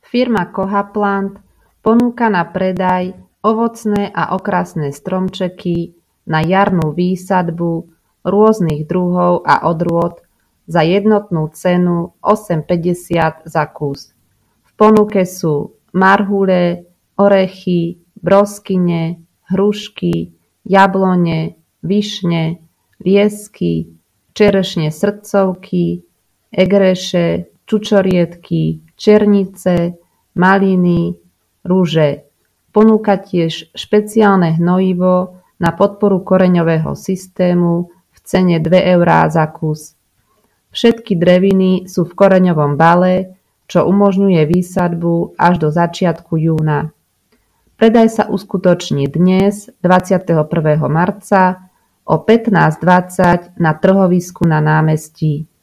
Firma Kohaplant ponúka na predaj ovocné a okrasné stromčeky na jarnú výsadbu rôznych druhov a odrôd za jednotnú cenu 8,50 za kus. V ponuke sú marhule, orechy, broskyne, hrušky, jablone, višne, liesky, čerešne srdcovky, egreše, čučoriedky, černice, maliny, ruže. Ponúka tiež špeciálne hnojivo na podporu koreňového systému v cene 2 eurá za kus. Všetky dreviny sú v koreňovom bale, čo umožňuje výsadbu až do začiatku júna. Predaj sa uskutoční dnes, 21. marca o 15:20 na trhovisku na námestí.